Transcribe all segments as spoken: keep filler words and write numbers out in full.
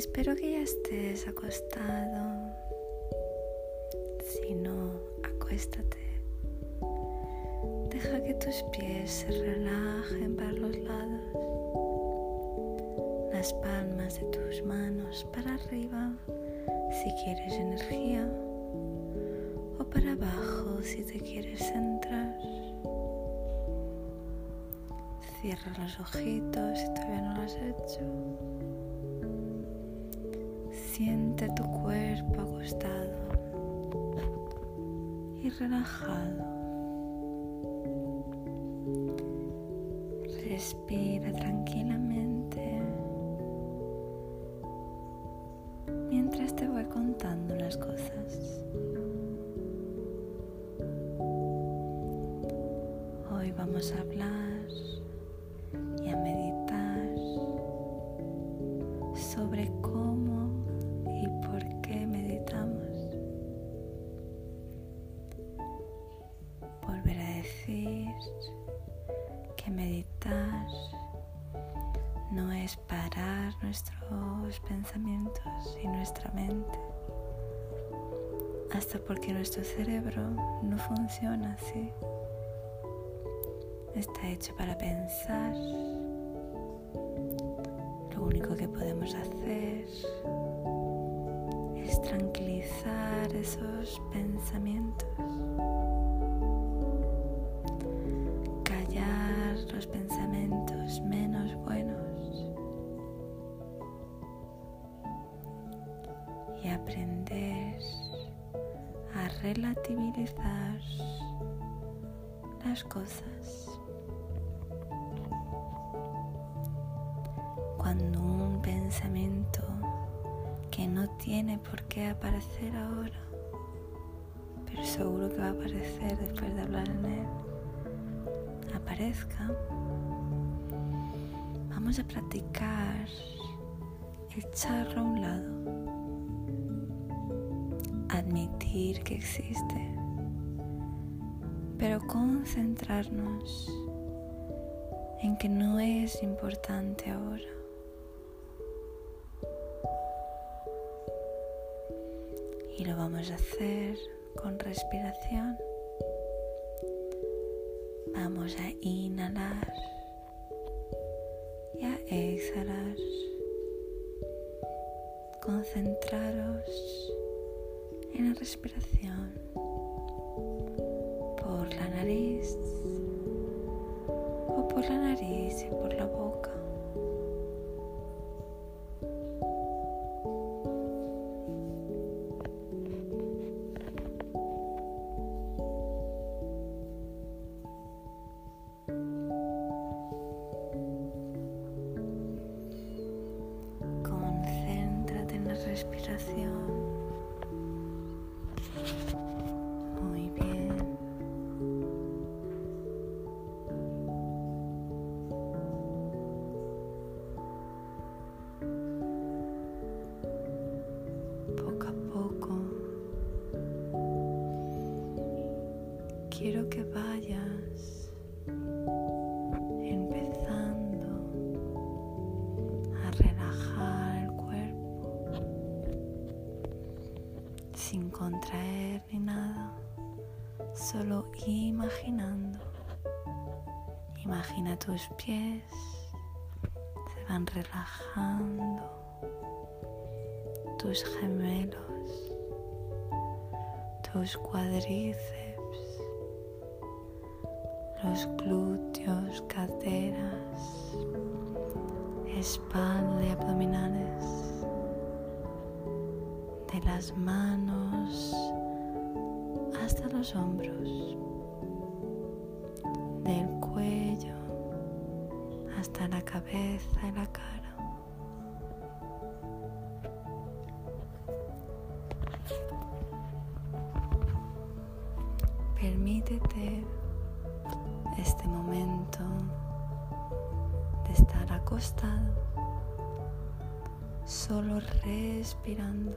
Espero que ya estés acostado. Si no, acuéstate. Deja que tus pies se relajen para los lados, las palmas de tus manos para arriba si quieres energía, o para abajo si te quieres centrar. Cierra los ojitos si todavía no lo has hecho. Siente tu cuerpo acostado y relajado. Respira tranquilamente mientras te voy contando las cosas. Hoy vamos a hablar y a meditar sobre cómo y por qué meditamos. Volver a decir que meditar no es parar nuestros pensamientos y nuestra mente, hasta porque nuestro cerebro no funciona así. Está hecho para pensar. Lo único que podemos hacer es tranquilizar esos pensamientos, callar los pensamientos menos buenos y aprender a relativizar las cosas. Cuando un pensamiento que no tiene por qué aparecer ahora, pero seguro que va a aparecer después de hablar en él, aparezca, vamos a practicar echarlo a un lado, admitir que existe, pero concentrarnos en que no es importante ahora. Y lo vamos a hacer con respiración. Vamos a inhalar y a exhalar. Concentraros en la respiración por la nariz o por la nariz y por la boca. Respiración. Muy bien. Poco a poco quiero que vayas empezando a relajar sin contraer ni nada, solo imaginando. Imagina tus pies, se van relajando, tus gemelos, tus cuádriceps, los glúteos, caderas, espalda y abdominales, de las manos hasta los hombros, del cuello hasta la cabeza y la cara. Permítete este momento de estar acostado, solo respirando.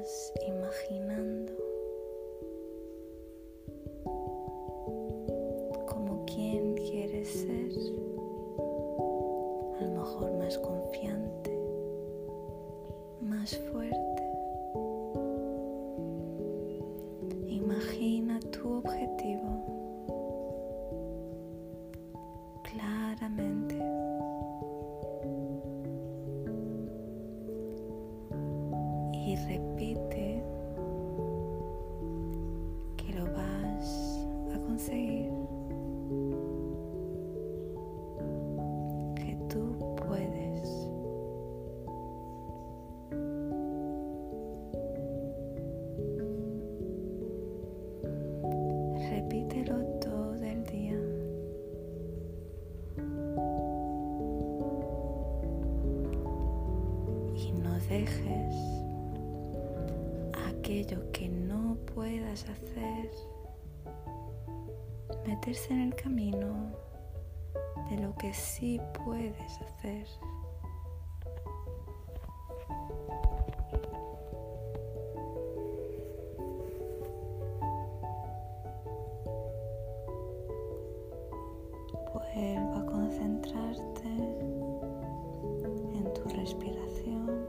vas imaginando como quién quieres ser, a lo mejor más confiante, más fuerte. Imagina tu objetivo claramente. Y repite que lo vas a conseguir, que tú puedes. Repítelo todo el día. Y no dejes aquello que no puedas hacer meterse en el camino de lo que sí puedes hacer. Vuelva a concentrarte en tu respiración.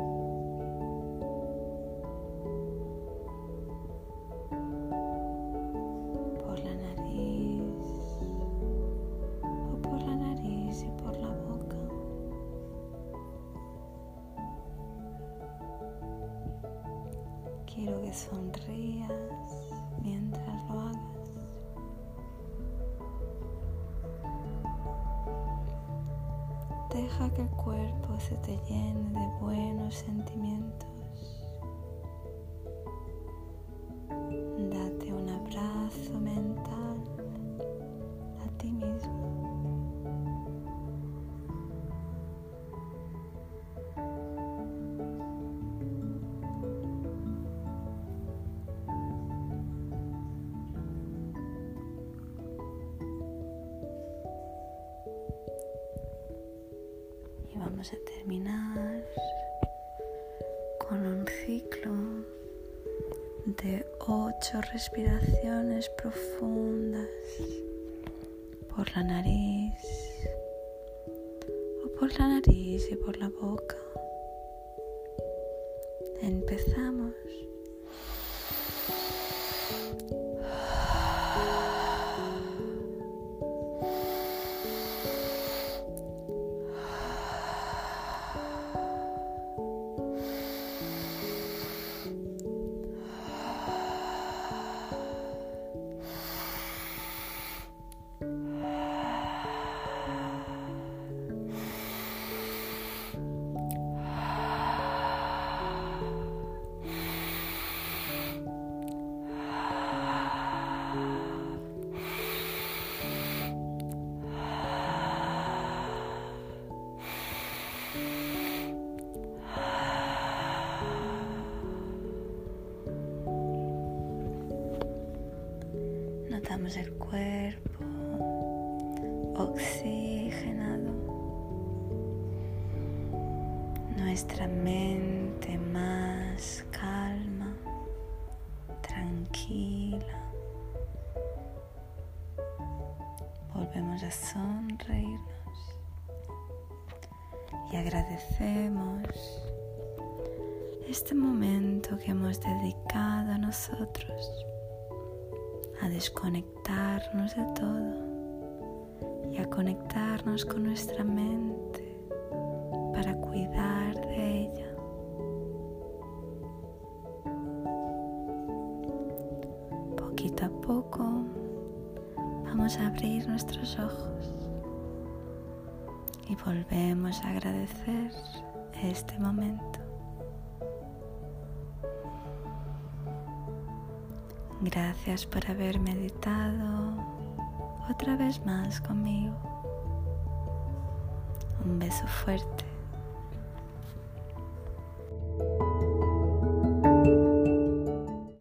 Por la nariz, o por la nariz y por la boca. Quiero que sonrías mientras lo hagas. Deja que el cuerpo se te llene de buenos sentimientos. Date un abrazo mental a ti mismo. Y vamos a terminar con un ciclo de ocho respiraciones profundas por la nariz, o por la nariz y por la boca. Empezamos. Notamos el cuerpo oxigenado, nuestra mente más calma, tranquila. Volvemos a sonreírnos y agradecemos este momento que hemos dedicado a nosotros, a desconectarnos de todo y a conectarnos con nuestra mente para cuidar de ella. Poquito a poco vamos a abrir nuestros ojos y volvemos a agradecer este momento. Gracias por haber meditado otra vez más conmigo. Un beso fuerte.